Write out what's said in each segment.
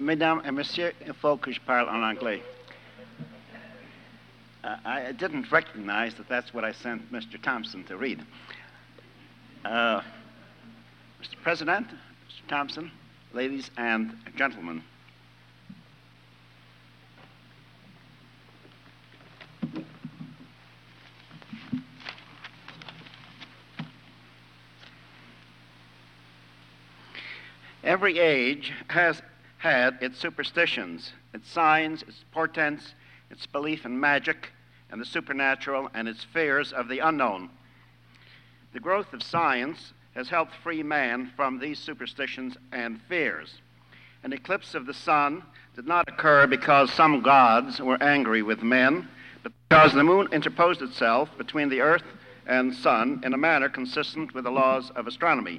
Mesdames et Messieurs, il faut que je parle en anglais. I didn't recognize that that's what I sent Mr. Thompson to read. Mr. President, Mr. Thompson, ladies and gentlemen. Every age has had its superstitions, its signs, its portents, its belief in magic and the supernatural, and its fears of the unknown. The growth of science has helped free man from these superstitions and fears. An eclipse of the sun did not occur because some gods were angry with men, but because the moon interposed itself between the earth and sun in a manner consistent with the laws of astronomy.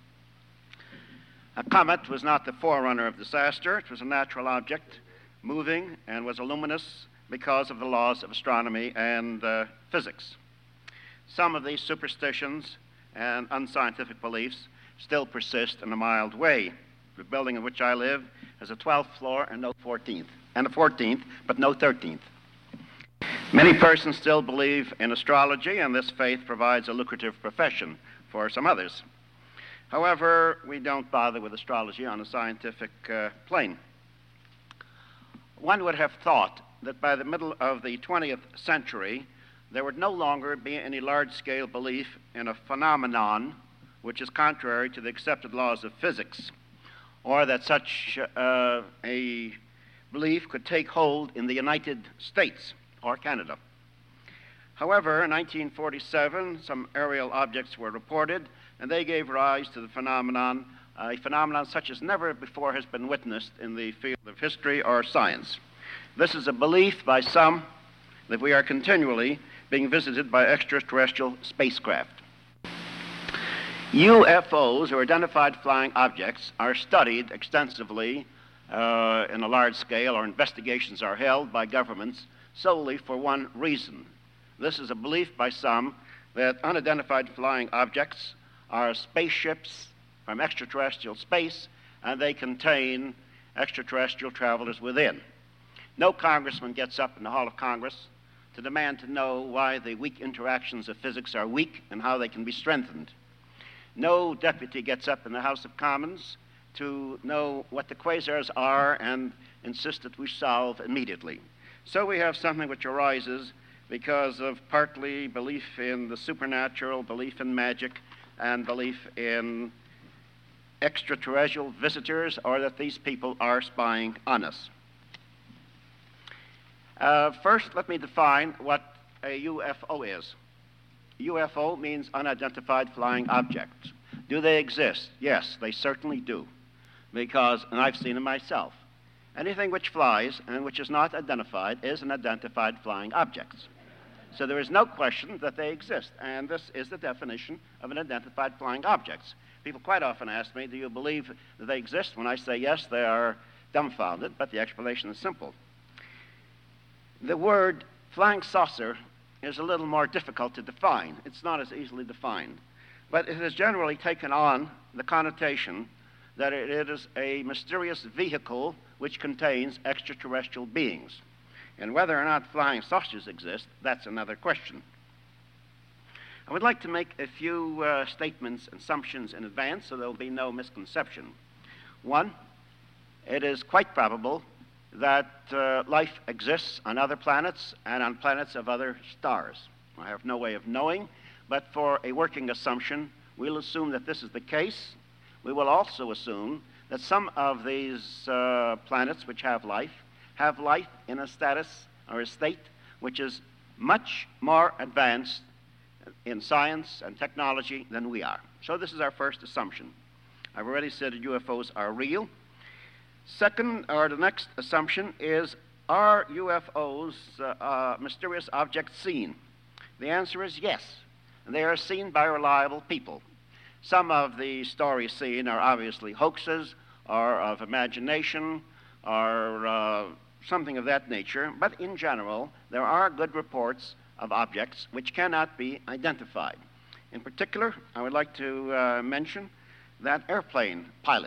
A comet was not the forerunner of disaster. It was a natural object, moving, and was luminous because of the laws of astronomy and physics. Some of these superstitions and unscientific beliefs still persist in a mild way. The building in which I live has a 12th floor and no 14th, and a 14th, but no 13th. Many persons still believe in astrology, and this faith provides a lucrative profession for some others. However, we don't bother with astrology on a scientific plane. One would have thought that by the middle of the 20th century, there would no longer be any large-scale belief in a phenomenon which is contrary to the accepted laws of physics, or that such a belief could take hold in the United States or Canada. However, in 1947, some aerial objects were reported, and they gave rise to the phenomenon, a phenomenon such as never before has been witnessed in the field of history or science. This is a belief by some that we are continually being visited by extraterrestrial spacecraft. UFOs, or identified flying objects, are studied extensively in a large scale, or investigations are held by governments solely for one reason. This is a belief by some that unidentified flying objects are spaceships from extraterrestrial space, and they contain extraterrestrial travelers within. No congressman gets up in the Hall of Congress to demand to know why the weak interactions of physics are weak and how they can be strengthened. No deputy gets up in the House of Commons to know what the quasars are and insist that we solve immediately. So we have something which arises because of partly belief in the supernatural, belief in magic, and belief in extraterrestrial visitors, or that these people are spying on us. First, let me define what a UFO is. UFO means unidentified flying objects. Do they exist? Yes, they certainly do, because, and I've seen them myself, anything which flies and which is not identified is an identified flying object. So there is no question that they exist, and this is the definition of an identified flying object. People quite often ask me, do you believe that they exist? When I say yes, they are dumbfounded, but the explanation is simple. The word flying saucer is a little more difficult to define. It's not as easily defined, but it has generally taken on the connotation that it is a mysterious vehicle which contains extraterrestrial beings. And whether or not flying saucers exist, that's another question. I would like to make a few statements and assumptions in advance so there will be no misconception. One, it is quite probable that life exists on other planets and on planets of other stars. I have no way of knowing, but for a working assumption, we'll assume that this is the case. We will also assume that some of these planets which have life in a status or a state which is much more advanced in science and technology than we are. So this is our first assumption. I've already said that UFOs are real. Second, or the next assumption is, are UFOs mysterious objects seen? The answer is yes. They are seen by reliable people. Some of the stories seen are obviously hoaxes or of imagination or something of that nature, but in general, there are good reports of objects which cannot be identified. In particular, I would like to mention that airplane pilots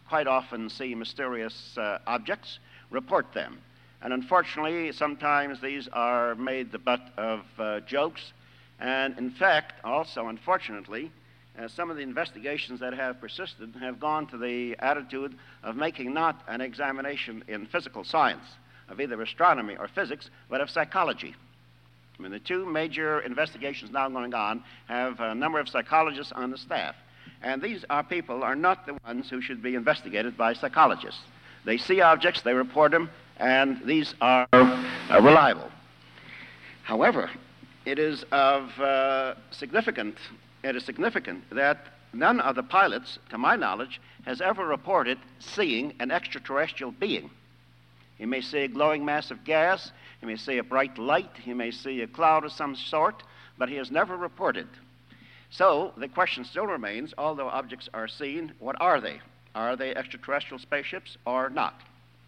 quite often see mysterious objects, report them. And unfortunately, sometimes these are made the butt of jokes. And in fact, also unfortunately, some of the investigations that have persisted have gone to the attitude of making not an examination in physical science, of either astronomy or physics, but of psychology. I mean, the two major investigations now going on have a number of psychologists on the staff. And these people are not the ones who should be investigated by psychologists. They see objects, they report them, and these are reliable. However, it is significant that none of the pilots, to my knowledge, has ever reported seeing an extraterrestrial being. He may see a glowing mass of gas, he may see a bright light, he may see a cloud of some sort, but he has never reported. So the question still remains, although objects are seen, what are they? Are they extraterrestrial spaceships or not?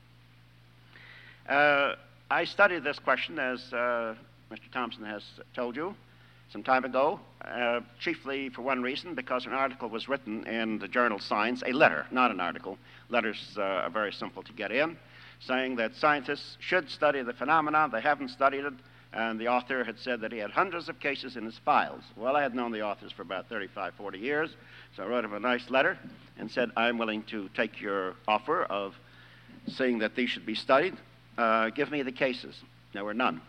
I studied this question, as Mr. Thompson has told you, some time ago, chiefly for one reason, because an article was written in the journal Science, a letter, not an article. Letters are very simple to get in, saying that scientists should study the phenomena. They haven't studied it, and the author had said that he had hundreds of cases in his files. Well, I had known the authors for about 35, 40 years, so I wrote him a nice letter and said, I'm willing to take your offer of saying that these should be studied. Give me the cases. There were none.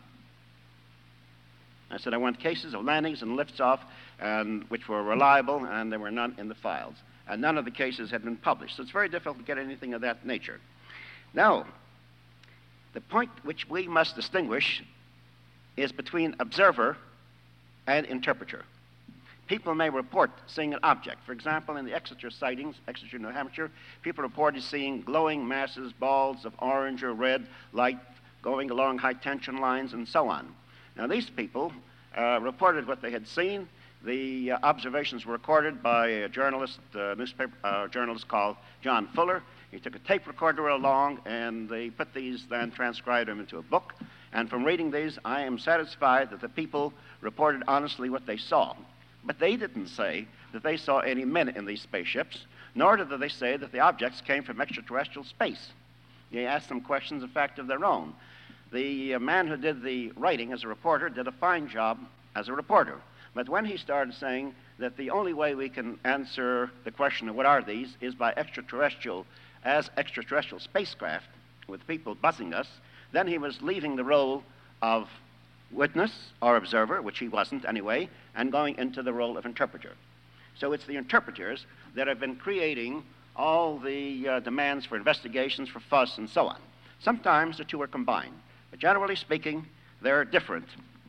I said I want cases of landings and lifts off, which were reliable, and there were none in the files. And none of the cases had been published. So it's very difficult to get anything of that nature. Now, the point which we must distinguish is between observer and interpreter. People may report seeing an object. For example, in the Exeter sightings, Exeter, New Hampshire, people reported seeing glowing masses, balls of orange or red light going along high tension lines and so on. Now, these people reported what they had seen. The observations were recorded by a journalist, newspaper journalist called John Fuller. He took a tape recorder along, and they put these, then transcribed them into a book. And from reading these, I am satisfied that the people reported honestly what they saw. But they didn't say that they saw any men in these spaceships, nor did they say that the objects came from extraterrestrial space. They asked them questions, in fact, of their own. The man who did the writing as a reporter did a fine job as a reporter. But when he started saying that the only way we can answer the question of what are these is by extraterrestrial spacecraft with people buzzing us, then he was leaving the role of witness or observer, which he wasn't anyway, and going into the role of interpreter. So it's the interpreters that have been creating all the demands for investigations, for fuss, and so on. Sometimes the two are combined, but generally speaking, they're different.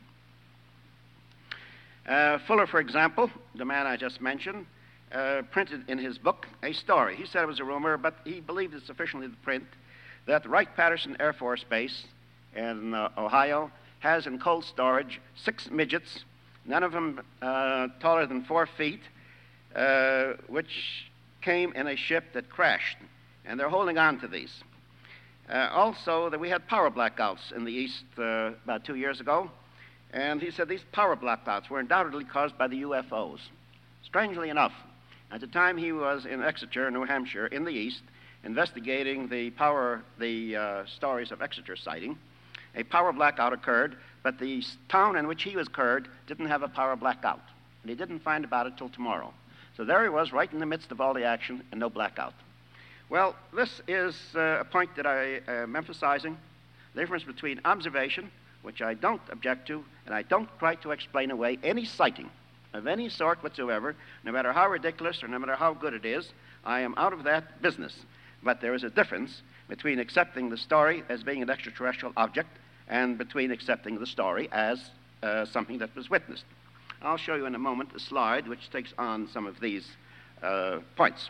Fuller, for example, the man I just mentioned, printed in his book a story. He said it was a rumor, but he believed it sufficiently to print that Wright-Patterson Air Force Base in Ohio has in cold storage 6 midgets, none of them taller than 4 feet, which came in a ship that crashed, and they're holding on to these. Also, that we had power blackouts in the East about 2 years ago, and he said these power blackouts were undoubtedly caused by the UFOs. Strangely enough, at the time he was in Exeter, New Hampshire, in the East, investigating the stories of Exeter sighting, a power blackout occurred, but the town in which he was occurred didn't have a power blackout, and he didn't find about it till tomorrow. So there he was, right in the midst of all the action, and no blackout. Well, this is a point that I am emphasizing, the difference between observation, which I don't object to, and I don't try to explain away any sighting of any sort whatsoever, no matter how ridiculous or no matter how good it is. I am out of that business. But there is a difference between accepting the story as being an extraterrestrial object and between accepting the story as something that was witnessed. I'll show you in a moment a slide which takes on some of these points.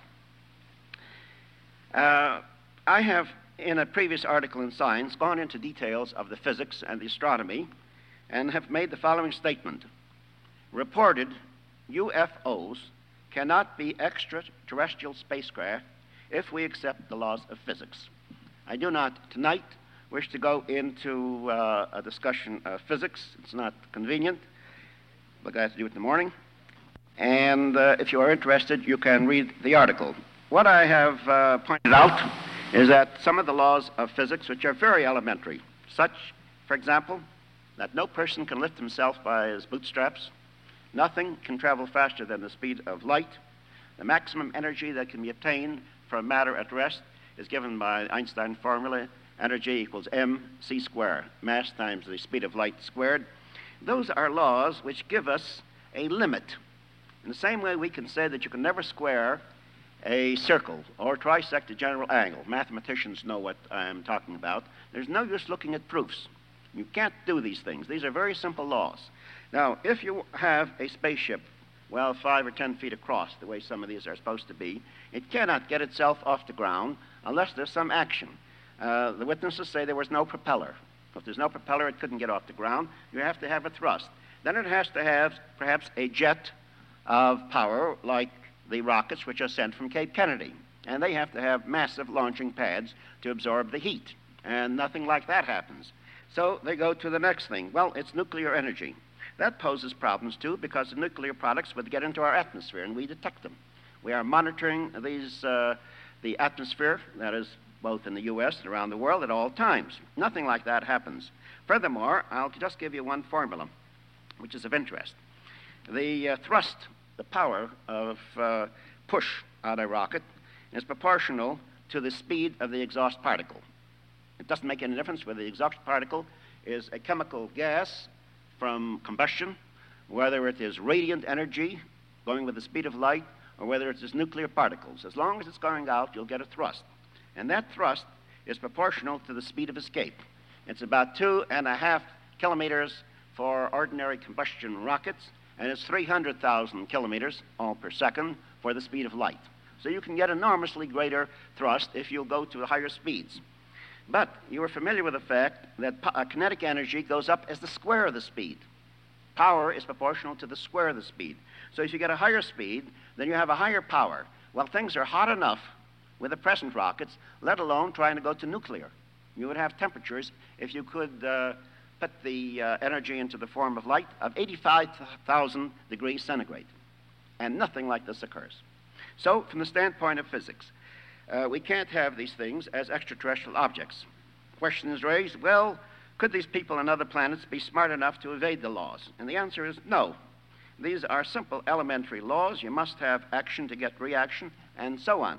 I have, in a previous article in Science, gone into details of the physics and the astronomy and have made the following statement. Reported UFOs cannot be extraterrestrial spacecraft if we accept the laws of physics. I do not tonight wish to go into a discussion of physics. It's not convenient. We're glad to do it in the morning. And if you are interested, you can read the article. what I have pointed out is that some of the laws of physics, which are very elementary, such, for example, that no person can lift himself by his bootstraps, nothing can travel faster than the speed of light, the maximum energy that can be obtained from matter at rest is given by the Einstein formula, energy equals mc squared, mass times the speed of light squared. Those are laws which give us a limit. In the same way we can say that you can never square a circle or trisect a general angle. Mathematicians know what I'm talking about. There's no use looking at proofs. You can't do these things. These are very simple laws. Now, if you have a spaceship, well, 5 or 10 feet across, the way some of these are supposed to be, it cannot get itself off the ground unless there's some action. The witnesses say there was no propeller. If there's no propeller, it couldn't get off the ground. You have to have a thrust. Then it has to have perhaps a jet of power like the rockets which are sent from Cape Kennedy. And they have to have massive launching pads to absorb the heat. And nothing like that happens. So they go to the next thing. Well, it's nuclear energy. That poses problems, too, because the nuclear products would get into our atmosphere, and we detect them. We are monitoring the atmosphere, that is, both in the U.S. and around the world at all times. Nothing like that happens. Furthermore, I'll just give you one formula, which is of interest. The thrust, the power of push on a rocket, is proportional to the speed of the exhaust particle. It doesn't make any difference whether the exhaust particle is a chemical gas from combustion, whether it is radiant energy going with the speed of light, or whether it is nuclear particles. As long as it's going out, you'll get a thrust. And that thrust is proportional to the speed of escape. It's about 2.5 kilometers for ordinary combustion rockets, and it's 300,000 kilometers all per second for the speed of light. So you can get enormously greater thrust if you'll go to higher speeds. But you are familiar with the fact that kinetic energy goes up as the square of the speed. Power is proportional to the square of the speed. So if you get a higher speed, then you have a higher power. Well, things are hot enough with the present rockets, let alone trying to go to nuclear. You would have temperatures, if you could put the energy into the form of light, of 85,000 degrees centigrade. And nothing like this occurs. So, from the standpoint of physics, we can't have these things as extraterrestrial objects. The question is raised, well, could these people on other planets be smart enough to evade the laws? And the answer is no. These are simple elementary laws. You must have action to get reaction, and so on.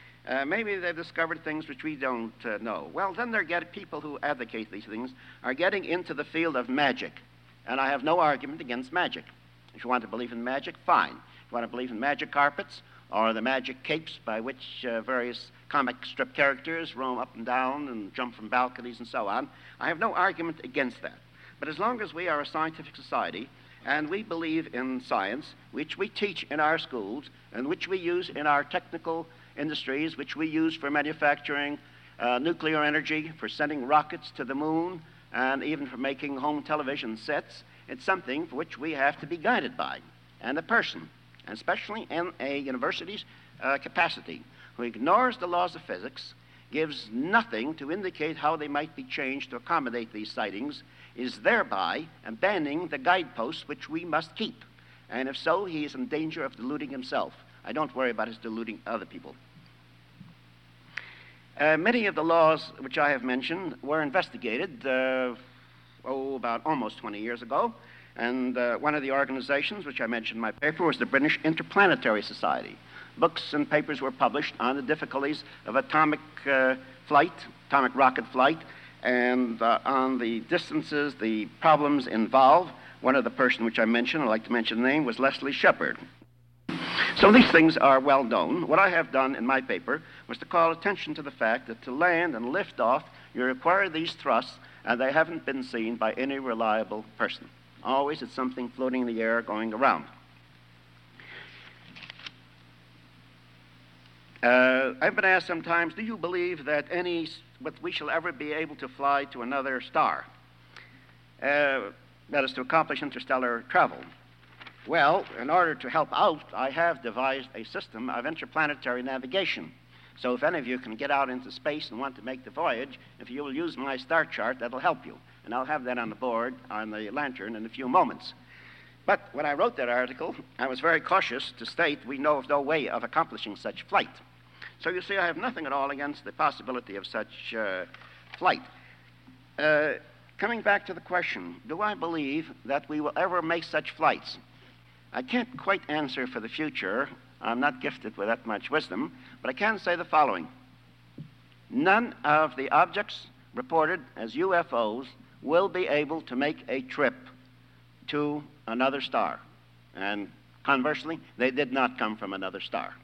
Maybe they've discovered things which we don't know. Well, then people who advocate these things are getting into the field of magic. And I have no argument against magic. If you want to believe in magic, fine. If you want to believe in magic carpets, or the magic capes by which various comic strip characters roam up and down and jump from balconies and so on, I have no argument against that. But as long as we are a scientific society and we believe in science, which we teach in our schools and which we use in our technical industries, which we use for manufacturing nuclear energy, for sending rockets to the moon, and even for making home television sets, it's something for which we have to be guided by. And the person, and especially in a university's capacity, who ignores the laws of physics, gives nothing to indicate how they might be changed to accommodate these sightings, is thereby abandoning the guideposts which we must keep. And if so, he is in danger of deluding himself. I don't worry about his deluding other people. Many of the laws which I have mentioned were investigated about almost 20 years ago. And one of the organizations which I mentioned in my paper was the British Interplanetary Society. Books and papers were published on the difficulties of atomic rocket flight, and on the distances, the problems involved. One of the person which I mentioned, I'd like to mention the name, was Leslie Shepard. So these things are well known. What I have done in my paper was to call attention to the fact that to land and lift off, you require these thrusts, and they haven't been seen by any reliable person. Always it's something floating in the air going around. I've been asked sometimes, do you believe that we shall ever be able to fly to another star? That is to accomplish interstellar travel. Well, in order to help out, I have devised a system of interplanetary navigation. So if any of you can get out into space and want to make the voyage, if you will use my star chart, that'll help you. And I'll have that on the board, on the lantern, in a few moments. But when I wrote that article, I was very cautious to state we know of no way of accomplishing such flight. So you see, I have nothing at all against the possibility of such flight. Coming back to the question, do I believe that we will ever make such flights? I can't quite answer for the future. I'm not gifted with that much wisdom, but I can say the following. None of the objects reported as UFOs will be able to make a trip to another star. And conversely, they did not come from another star.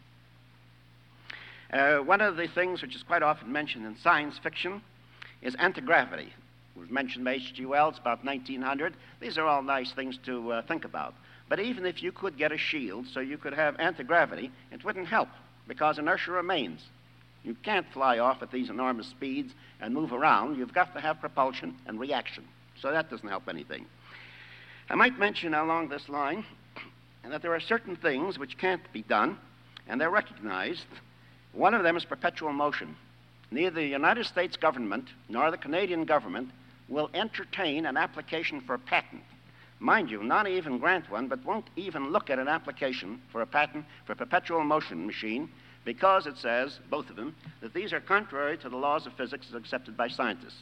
One of the things which is quite often mentioned in science fiction is anti-gravity. It was mentioned by H.G. Wells about 1900. These are all nice things to think about. But even if you could get a shield so you could have anti-gravity, it wouldn't help because inertia remains. You can't fly off at these enormous speeds and move around. You've got to have propulsion and reaction. So that doesn't help anything. I might mention along this line that there are certain things which can't be done, and they're recognized. One of them is perpetual motion. Neither the United States government nor the Canadian government will entertain an application for a patent. Mind you, not even grant one, but won't even look at an application for a patent for a perpetual motion machine because it says, both of them, that these are contrary to the laws of physics as accepted by scientists.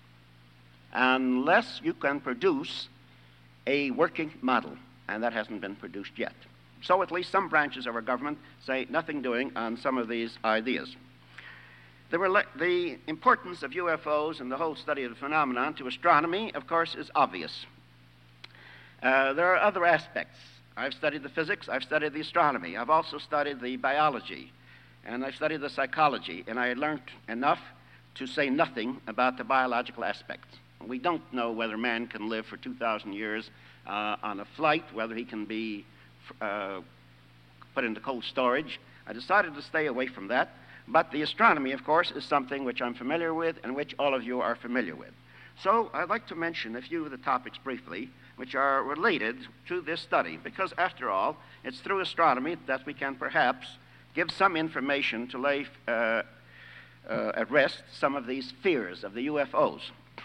Unless you can produce a working model, and that hasn't been produced yet. So at least some branches of our government say nothing doing on some of these ideas. The importance of UFOs and the whole study of the phenomenon to astronomy, of course, is obvious. There are other aspects. I've studied the physics, I've studied the astronomy, I've also studied the biology, and I've studied the psychology, and I learned enough to say nothing about the biological aspects. We don't know whether man can live for 2,000 years on a flight, whether he can be put into cold storage. I decided to stay away from that. But the astronomy, of course, is something which I'm familiar with and which all of you are familiar with. So I'd like to mention a few of the topics briefly which are related to this study, because after all, it's through astronomy that we can perhaps give some information to lay at rest some of these fears of the UFOs.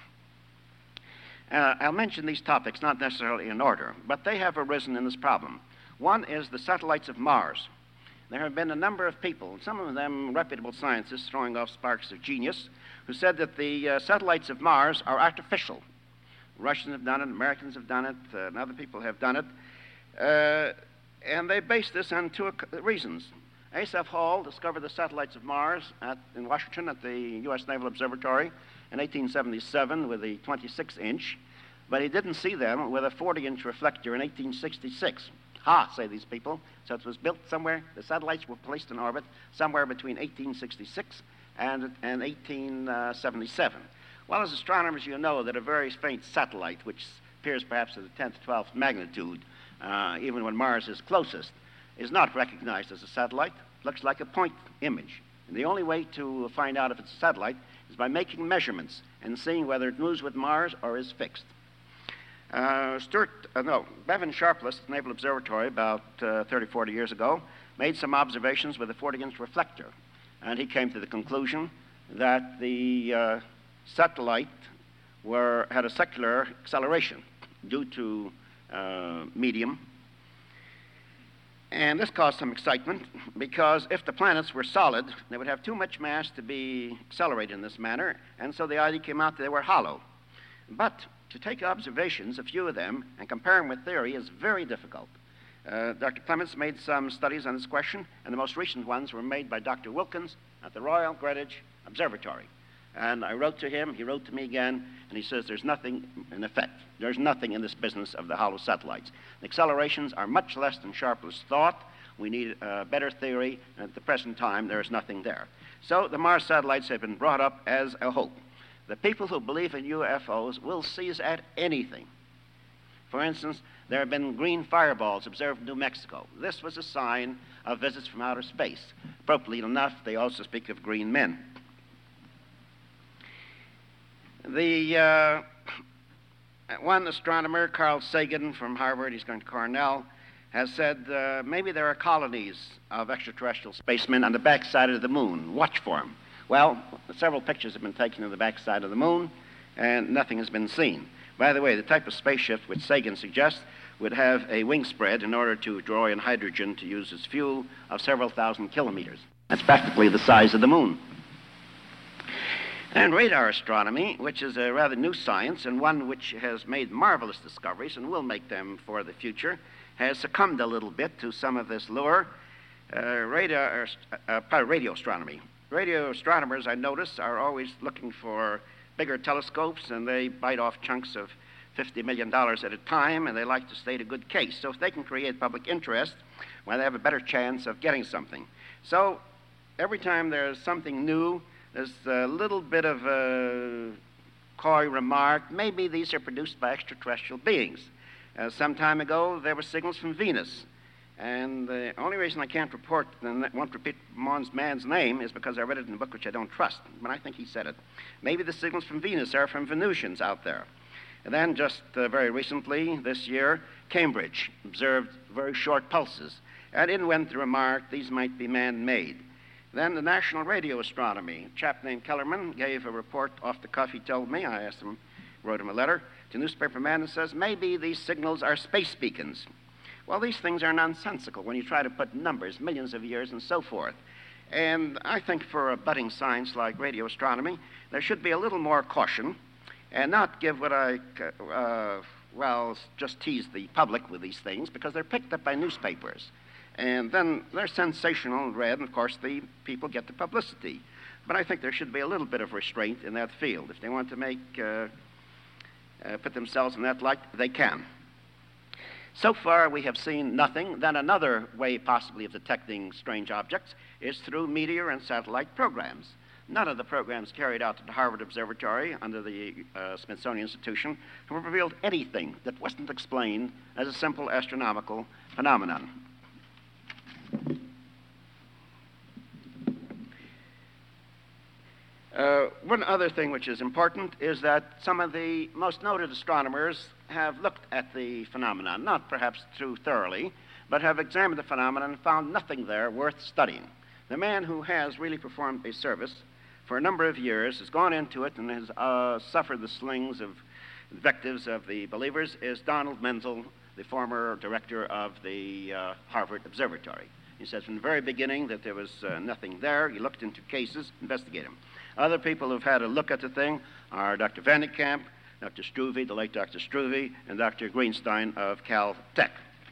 I'll mention these topics not necessarily in order, but they have arisen in this problem. One is the satellites of Mars. There have been a number of people, some of them reputable scientists throwing off sparks of genius, who said that the satellites of Mars are artificial. Russians have done it, Americans have done it, and other people have done it. And they base this on two reasons. Asaph Hall discovered the satellites of Mars in Washington at the U.S. Naval Observatory in 1877 with a 26-inch, but he didn't see them with a 40-inch reflector in 1866. Ha, say these people. So it was built somewhere, the satellites were placed in orbit somewhere between 1866 and 1877. Well, as astronomers, you know that a very faint satellite, which appears perhaps at the 10th, 12th magnitude, even when Mars is closest, is not recognized as a satellite. Looks like a point image. And the only way to find out if it's a satellite is by making measurements and seeing whether it moves with Mars or is fixed. Bevan Sharpless at the Naval Observatory about 30, 40 years ago made some observations with a 40-inch reflector, and he came to the conclusion that the satellite had a secular acceleration due to medium. And this caused some excitement because if the planets were solid, they would have too much mass to be accelerated in this manner, and so the idea came out that they were hollow. But to take observations, a few of them, and compare them with theory is very difficult. Dr. Clements made some studies on this question, and the most recent ones were made by Dr. Wilkins at the Royal Greenwich Observatory. And I wrote to him, he wrote to me again, and he says there's nothing in effect. There's nothing in this business of the hollow satellites. The accelerations are much less than Sharpless thought. We need a better theory, and at the present time, there is nothing there. So the Mars satellites have been brought up as a hope. The people who believe in UFOs will seize at anything. For instance, there have been green fireballs observed in New Mexico. This was a sign of visits from outer space. Appropriately enough, they also speak of green men. The one astronomer, Carl Sagan from Harvard, he's going to Cornell, has said maybe there are colonies of extraterrestrial spacemen on the backside of the moon. Watch for them. Well, several pictures have been taken of the backside of the moon, and nothing has been seen. By the way, the type of spaceship which Sagan suggests would have a wing spread in order to draw in hydrogen to use as fuel of several thousand kilometers. That's practically the size of the moon. And radar astronomy, which is a rather new science and one which has made marvelous discoveries and will make them for the future, has succumbed a little bit to some of this lure. Radio astronomy. Radio astronomers, I notice, are always looking for bigger telescopes, and they bite off chunks of $50 million at a time, and they like to state a good case. So if they can create public interest, well, they have a better chance of getting something. So every time there's something new, there's a little bit of a coy remark, maybe these are produced by extraterrestrial beings. Some time ago, there were signals from Venus. And the only reason I can't report and won't repeat man's name is because I read it in a book which I don't trust, but I think he said it. Maybe the signals from Venus are from Venusians out there. And then just very recently, this year, Cambridge observed very short pulses. And in went the remark, these might be man-made. Then the National Radio Astronomy, a chap named Kellerman gave a report off the cuff. He told me, I asked him, wrote him a letter to a newspaper man and says, maybe these signals are space beacons. Well, these things are nonsensical when you try to put numbers, millions of years and so forth. And I think for a budding science like radio astronomy, there should be a little more caution and not give what just tease the public with these things because they're picked up by newspapers. And then they're sensational and read, and of course the people get the publicity. But I think there should be a little bit of restraint in that field. If they want to put themselves in that light, they can. So far, we have seen nothing. Then another way possibly of detecting strange objects is through meteor and satellite programs. None of the programs carried out at the Harvard Observatory under the Smithsonian Institution have revealed anything that wasn't explained as a simple astronomical phenomenon. One other thing which is important is that some of the most noted astronomers have looked at the phenomenon, not perhaps too thoroughly, but have examined the phenomenon and found nothing there worth studying. The man who has really performed a service for a number of years, has gone into it and has suffered the slings of invectives of the believers, is Donald Menzel, the former director of the Harvard Observatory. He says from the very beginning that there was nothing there. He looked into cases, investigated them. Other people who've had a look at the thing are Dr. Van de Kamp, Dr. Struve, the late Dr. Struve, and Dr. Greenstein of Caltech.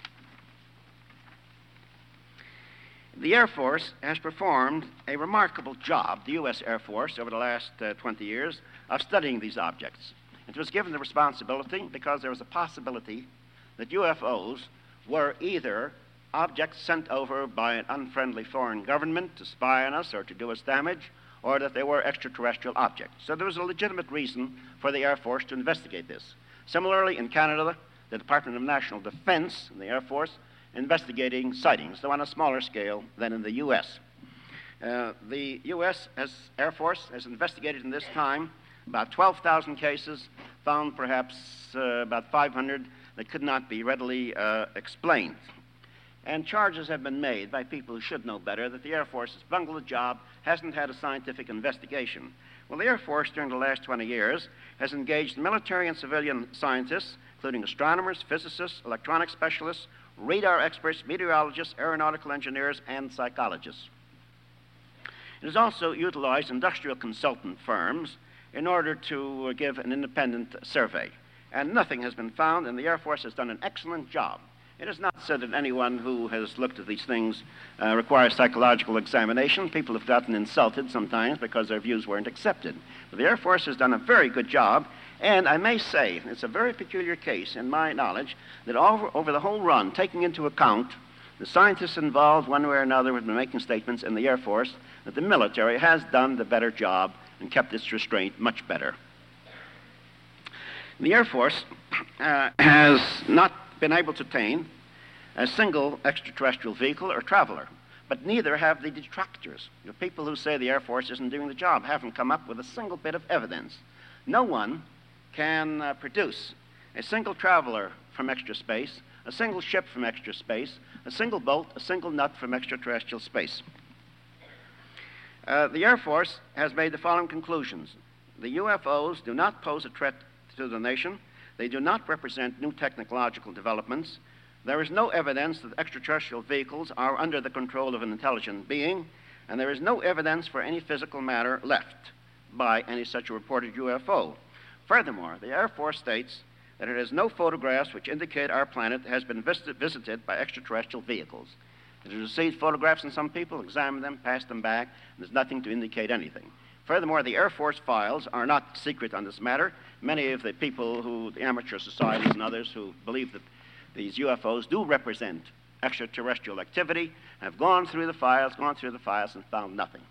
The Air Force has performed a remarkable job, the U.S. Air Force, over the last 20 years, of studying these objects. It was given the responsibility because there was a possibility that UFOs were either objects sent over by an unfriendly foreign government to spy on us or to do us damage, or that they were extraterrestrial objects. So there was a legitimate reason for the Air Force to investigate this. Similarly, in Canada, the Department of National Defense and the Air Force investigating sightings, though on a smaller scale than in the U.S. The U.S. Air Force has investigated in this time about 12,000 cases, found perhaps about 500 that could not be readily explained. And charges have been made by people who should know better that the Air Force has bungled the job, hasn't had a scientific investigation. Well, the Air Force during the last 20 years has engaged military and civilian scientists, including astronomers, physicists, electronic specialists, radar experts, meteorologists, aeronautical engineers, and psychologists. It has also utilized industrial consultant firms in order to give an independent survey. And nothing has been found, and the Air Force has done an excellent job. It is not said that anyone who has looked at these things requires psychological examination. People have gotten insulted sometimes because their views weren't accepted. But the Air Force has done a very good job, and I may say, it's a very peculiar case in my knowledge, that over the whole run, taking into account the scientists involved one way or another have been making statements in the Air Force, that the military has done the better job and kept its restraint much better. The Air Force has not been able to obtain a single extraterrestrial vehicle or traveler, but neither have the detractors. The people who say the Air Force isn't doing the job haven't come up with a single bit of evidence. No one can produce a single traveler from extra space, a single ship from extra space, a single boat, a single nut from extraterrestrial space. The Air Force has made the following conclusions. The UFOs do not pose a threat to the nation. They do not represent new technological developments. There is no evidence that extraterrestrial vehicles are under the control of an intelligent being, and there is no evidence for any physical matter left by any such reported UFO. Furthermore, the Air Force states that it has no photographs which indicate our planet has been visited by extraterrestrial vehicles. It has received photographs from some people, examined them, passed them back, and there's nothing to indicate anything. Furthermore, the Air Force files are not secret on this matter. Many of the people the amateur societies and others who believe that these UFOs do represent extraterrestrial activity have gone through the files, and found nothing.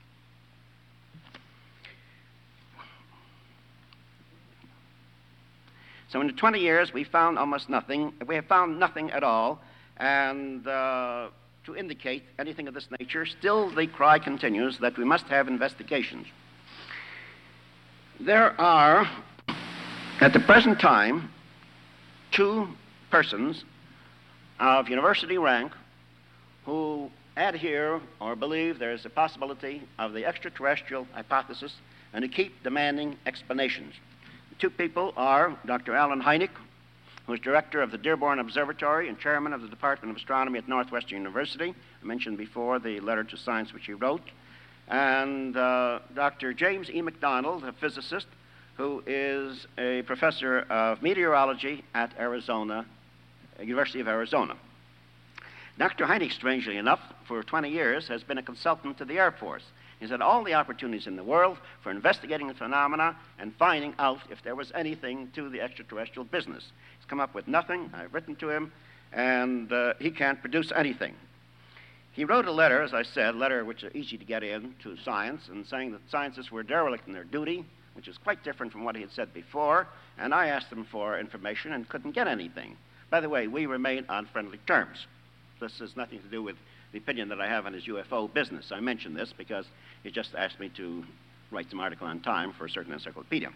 So in the 20 years, we found almost nothing. We have found nothing at all, and to indicate anything of this nature, still the cry continues that we must have investigations. There are, at the present time, 2 persons of university rank who adhere or believe there is a possibility of the extraterrestrial hypothesis and who keep demanding explanations. The 2 people are Dr. Alan Hynek, who is director of the Dearborn Observatory and chairman of the Department of Astronomy at Northwestern University. I mentioned before the letter to science which he wrote. And Dr. James E. McDonald, a physicist, who is a professor of meteorology at University of Arizona. Dr. Hynek, strangely enough, for 20 years has been a consultant to the Air Force. He's had all the opportunities in the world for investigating the phenomena and finding out if there was anything to the extraterrestrial business. He's come up with nothing. I've written to him, and he can't produce anything. He wrote a letter, as I said, a letter which is easy to get into science, and saying that scientists were derelict in their duty, which is quite different from what he had said before, and I asked him for information and couldn't get anything. By the way, we remain on friendly terms. This has nothing to do with the opinion that I have on his UFO business. I mention this because he just asked me to write some article on time for a certain encyclopedia.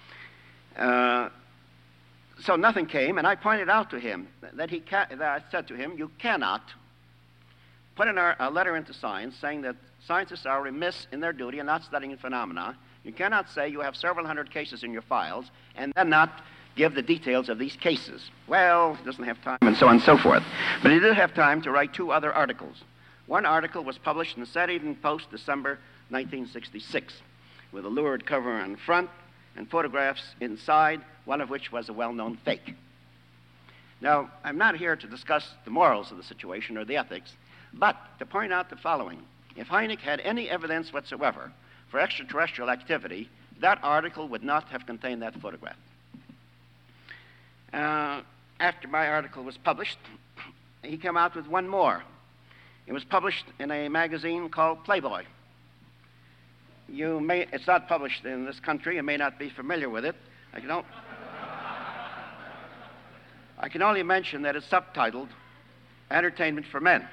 So nothing came, and I pointed out to him that I said to him, you cannot put in a letter into science saying that scientists are remiss in their duty and not studying phenomena. You cannot say you have several hundred cases in your files and then not give the details of these cases. Well, he doesn't have time, and so on and so forth. But he did have time to write 2 other articles. One article was published in the Saturday Evening Post, December 1966, with a lurid cover on front and photographs inside, one of which was a well-known fake. Now, I'm not here to discuss the morals of the situation or the ethics, but to point out the following. If Hynek had any evidence whatsoever for extraterrestrial activity, that article would not have contained that photograph. After my article was published, he came out with one more. It was published in a magazine called Playboy. It's not published in this country. You may not be familiar with it. I can only mention that it's subtitled Entertainment for Men.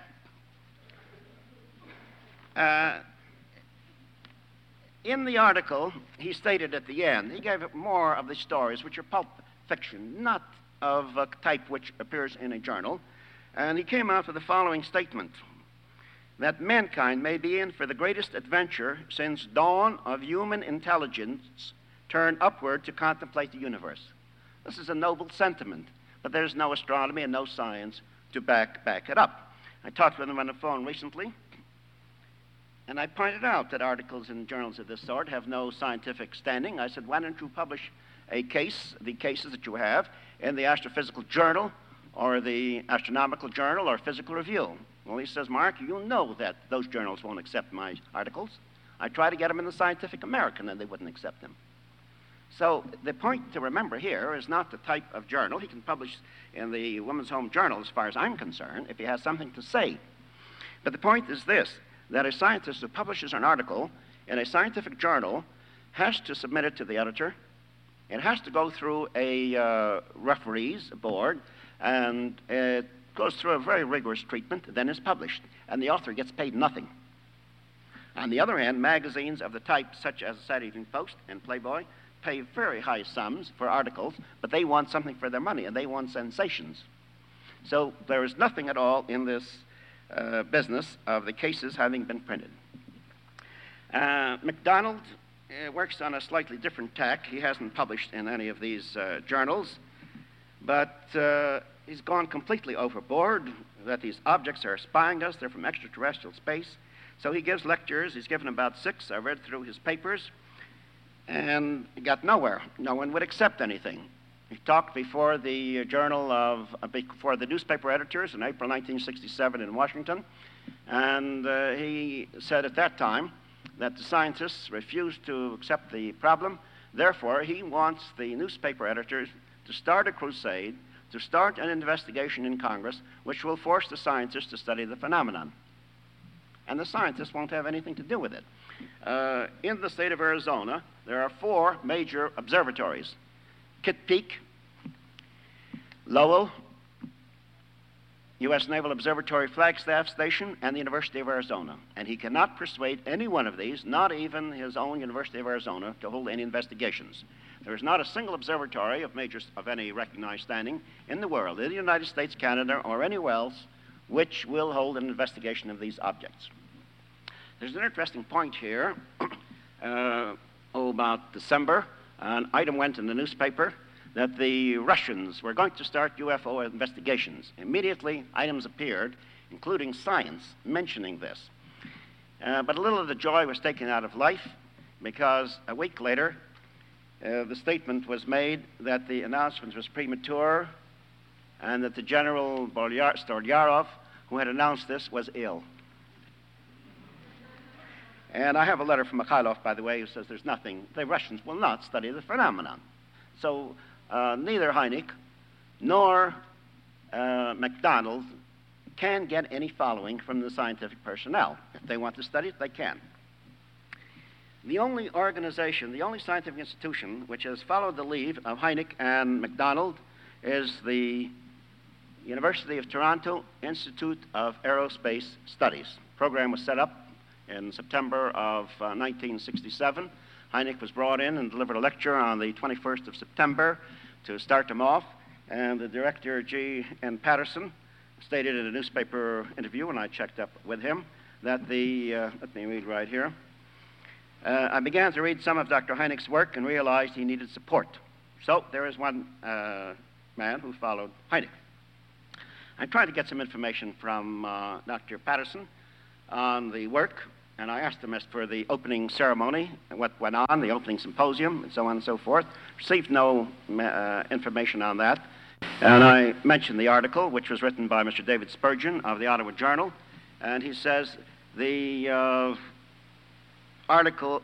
In the article, he stated at the end, he gave more of the stories which are pulp fiction, not of a type which appears in a journal, and he came out with the following statement, that mankind may be in for the greatest adventure since dawn of human intelligence turned upward to contemplate the universe. This is a noble sentiment, but there's no astronomy and no science to back it up. I talked with him on the phone recently, and I pointed out that articles in journals of this sort have no scientific standing. I said, why don't you publish the cases that you have in the Astrophysical Journal or the Astronomical Journal or Physical Review? Well, he says, Mark, you know that those journals won't accept my articles. I tried to get them in the Scientific American, and they wouldn't accept them. So the point to remember here is not the type of journal. He can publish in the Women's Home Journal, as far as I'm concerned, if he has something to say. But the point is this, that a scientist who publishes an article in a scientific journal has to submit it to the editor. It has to go through a referees board, and it goes through a very rigorous treatment, then is published, and the author gets paid nothing. On the other hand, magazines of the type such as the Saturday Evening Post and Playboy pay very high sums for articles, but they want something for their money, and they want sensations. So there is nothing at all in this business of the cases having been printed. McDonald works on a slightly different tack. He hasn't published in any of these journals, but he's gone completely overboard, that these objects are spying us, they're from extraterrestrial space. So he gives lectures. He's given about 6. I read through his papers, and he got nowhere. No one would accept anything. He talked before the before the newspaper editors in April 1967 in Washington, and he said at that time that the scientists refused to accept the problem. Therefore, he wants the newspaper editors to start a crusade, to start an investigation in Congress, which will force the scientists to study the phenomenon. And the scientists won't have anything to do with it. In the state of Arizona, there are 4 major observatories: Kitt Peak, Lowell, U.S. Naval Observatory Flagstaff Station, and the University of Arizona. And he cannot persuade any one of these, not even his own University of Arizona, to hold any investigations. There is not a single observatory of any recognized standing in the world, in the United States, Canada, or anywhere else, which will hold an investigation of these objects. There's an interesting point here. About December, an item went in the newspaper that the Russians were going to start UFO investigations. Immediately, items appeared, including Science, mentioning this. But a little of the joy was taken out of life, because a week later, the statement was made that the announcement was premature and that the General Stolyarov, who had announced this, was ill. And I have a letter from Mikhailov, by the way, who says there's nothing, the Russians will not study the phenomenon. So neither Hynek nor MacDonald can get any following from the scientific personnel. If they want to study it, they can. The only organization, the only scientific institution which has followed the lead of Hynek and MacDonald is the University of Toronto Institute of Aerospace Studies. The program was set up in September of 1967. Hynek was brought in and delivered a lecture on the 21st of September to start them off, and the director, G.N. Patterson, stated in a newspaper interview, and I checked up with him, that let me read right here. I began to read some of Dr. Hynek's work and realized he needed support. So there is one man who followed Hynek. I tried to get some information from Dr. Patterson on the work, and I asked him as for the opening ceremony, what went on, the opening symposium, and so on and so forth. Received no information on that. And I mentioned the article, which was written by Mr. David Spurgeon of the Ottawa Journal, and he says the article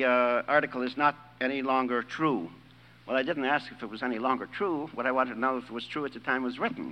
is not any longer true. Well, I didn't ask if it was any longer true. What I wanted to know if it was true at the time it was written.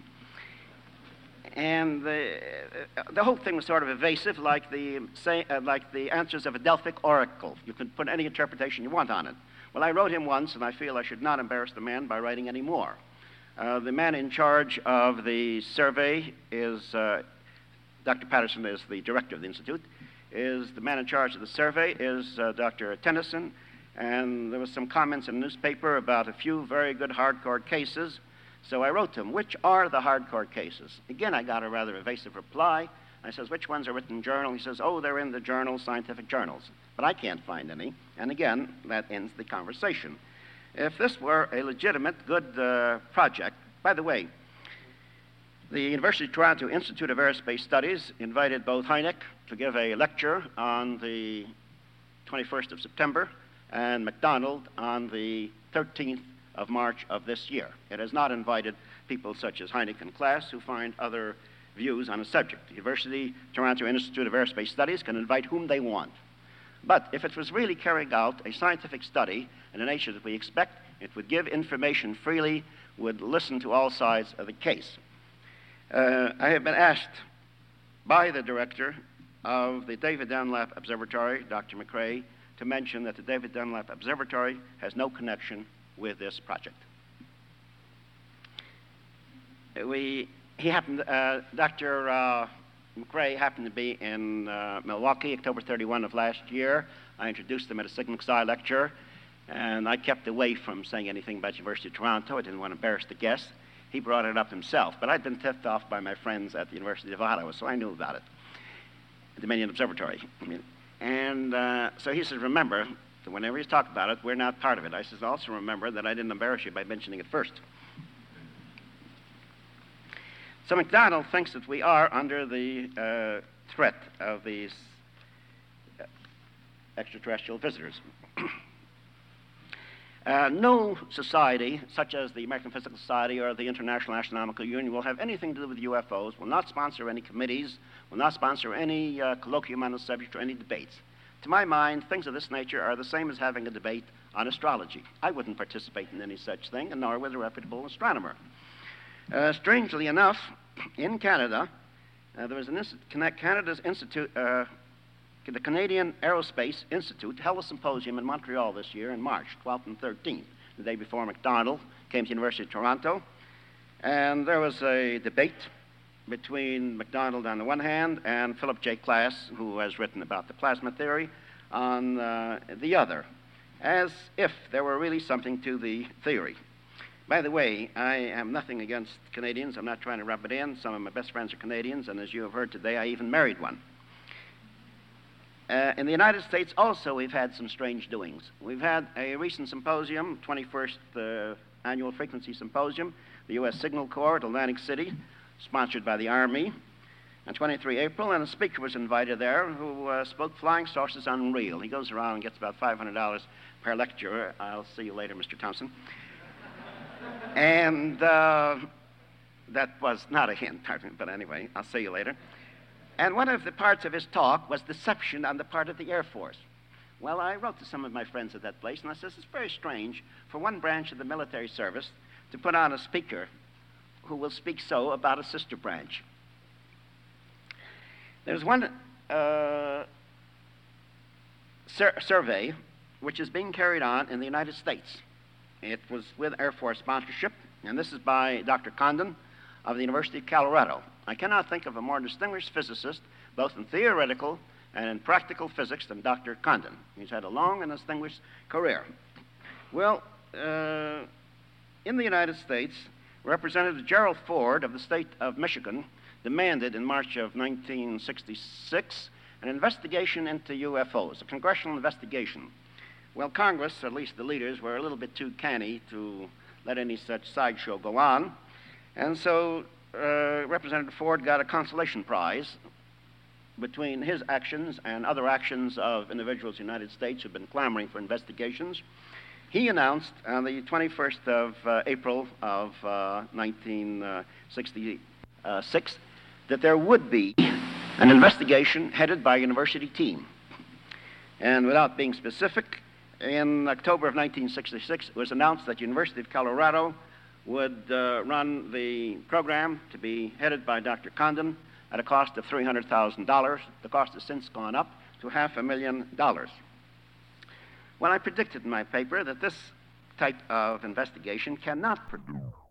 And the whole thing was sort of evasive, like the answers of a Delphic oracle. You can put any interpretation you want on it. Well, I wrote him once, and I feel I should not embarrass the man by writing any more. The man in charge of the survey is, Dr. Patterson is the director of the Institute, is the man in charge of the survey is Dr. Tennyson, and there was some comments in the newspaper about a few very good hardcore cases. So I wrote to him, which are the hardcore cases? Again, I got a rather evasive reply. I says, which ones are written in journal? He says, oh, they're in the journals, scientific journals. But I can't find any. And again, that ends the conversation. If this were a legitimate, good project, by the way, the University of Toronto Institute of Aerospace Studies invited both Hynek to give a lecture on the 21st of September and MacDonald on the 13th of March of this year. It has not invited people such as Hynek and Class who find other views on a subject. The University of Toronto Institute of Aerospace Studies can invite whom they want. But if it was really carrying out a scientific study in a nature that we expect, it would give information freely, would listen to all sides of the case. I have been asked by the director of the David Dunlap Observatory, Dr. McRae, to mention that the David Dunlap Observatory has no connection with this project. Dr. McRae happened to be in Milwaukee, October 31 of last year. I introduced him at a Sigma Xi lecture, and I kept away from saying anything about University of Toronto. I didn't want to embarrass the guests. He brought it up himself, but I'd been tipped off by my friends at the University of Ottawa, so I knew about it, the Dominion Observatory. So he says, remember, that whenever you talk about it, we're not part of it. I says, also remember that I didn't embarrass you by mentioning it first. So MacDonald thinks that we are under the threat of these extraterrestrial visitors. No society, such as the American Physical Society or the International Astronomical Union, will have anything to do with UFOs, will not sponsor any committees, will not sponsor any colloquium on the subject or any debates. To my mind, things of this nature are the same as having a debate on astrology. I wouldn't participate in any such thing, and nor would a reputable astronomer. Strangely enough, in Canada, there was Canada's Institute, the Canadian Aerospace Institute held a symposium in Montreal this year in March 12th and 13th, the day before McDonald came to the University of Toronto. And there was a debate between McDonald on the one hand and Philip J. Klass, who has written about the plasma theory, on the other, as if there were really something to the theory. By the way, I am nothing against Canadians. I'm not trying to rub it in. Some of my best friends are Canadians, and as you have heard today, I even married one. In the United States also, we've had some strange doings. We've had a recent symposium, 21st Annual Frequency Symposium, the U.S. Signal Corps at Atlantic City, sponsored by the Army, on 23 April, and a speaker was invited there who spoke Flying Saucers Unreal. He goes around and gets about $500 per lecture. I'll see you later, Mr. Thompson. And that was not a hint, but anyway, I'll see you later. And one of the parts of his talk was deception on the part of the Air Force. Well, I wrote to some of my friends at that place, and I said, it's very strange for one branch of the military service to put on a speaker who will speak so about a sister branch. There's one survey which is being carried on in the United States. It was with Air Force sponsorship, and this is by Dr. Condon of the University of Colorado. I cannot think of a more distinguished physicist, both in theoretical and in practical physics, than Dr. Condon. He's had a long and distinguished career. Well, in the United States, Representative Gerald Ford of the state of Michigan demanded in March of 1966 an investigation into UFOs, a congressional investigation. Well, Congress, at least the leaders, were a little bit too canny to let any such sideshow go on. And so Representative Ford got a consolation prize between his actions and other actions of individuals in the United States who've been clamoring for investigations. He announced on the 21st of April of 1966 that there would be an investigation headed by a university team. And without being specific, in October of 1966, it was announced that the University of Colorado would run the program to be headed by Dr. Condon at a cost of $300,000. The cost has since gone up to $500,000. Well, I predicted in my paper that this type of investigation cannot produce